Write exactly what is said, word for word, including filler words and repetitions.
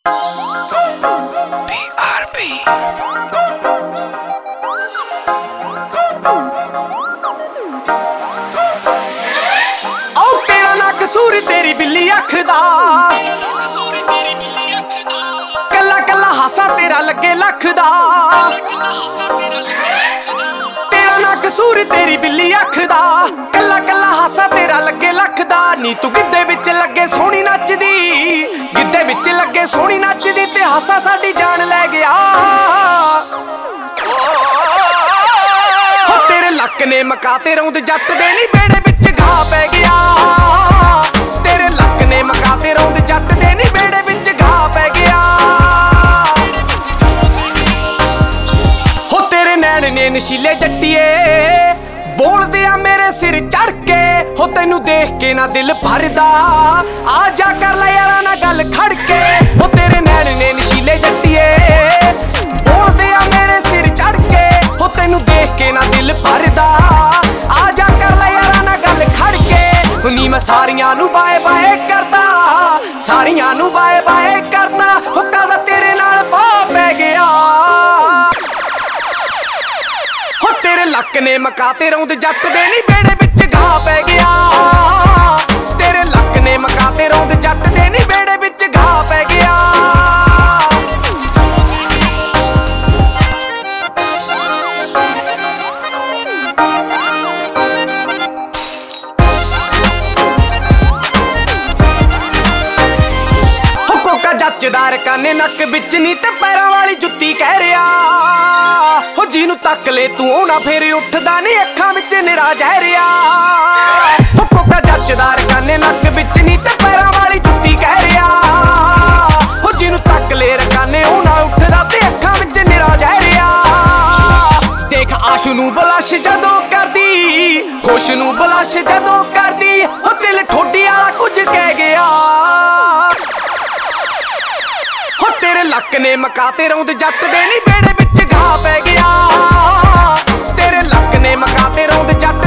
तेरी बिल्ली अख दा कला कला हासा तेरा लगे लख दा तेरा ना कसूर तेरी बिल्ली अख दा कला कला हासा तेरा लगे लख दा नी तू गिद्धे विच लगे सोहनी नचदी गिद्धे विच लगे सोहनी नचदी ते हासा साडी जान लै गया हो तेरे लक ने मकाते रौंद जट दे नी बेड़े विच घा पै गया नशीले जट्टिए बोलदे आ मेरे सिर चढ़ के हो तेनू देख के ना दिल भरदा आ जा कर ले यारा ना गल खड़ के हो तेरे नैन ने नशीले जट्टिए बोलदे आ मेरे सिर चढ़ के हो तेनू देख के ना दिल भरदा आ जा कर ले यारा ना गल खड़ के नी मैं सारियां नू बाए बाए करदा सारियां नू बाए बाए करदा हो कदा तेरे नाल पा पै गया लक ने मकाते रौंद जट दे नी बेड़े विच घा पै गया तेरे लक ने मकाते रौंद जट दे नी बेड़े विच घा पै गया हो कोका जचदार काने नक विच नी ते पैरां वाली जुत्ती कह रिया हो जीनू तक ले तू ना फिर उठदा नी अखां विच निरा जहरिया हो कोका जचदार काने नक विच नी ते पैरां वाली जुत्ती कह रिया हो जीनू तक ले रकाने ना उठदा ते अखां विच निरा जहरिया देख आशू नू बलश जदों करदी खुश नू बलश जदों करदी हो दिल ठोडी वाला कुछ कह गया हो तेरे लक ने मकाते रौंद जट दे नी बेड़े विच घा पै गया तेरे लक ने मकाते रौंद जट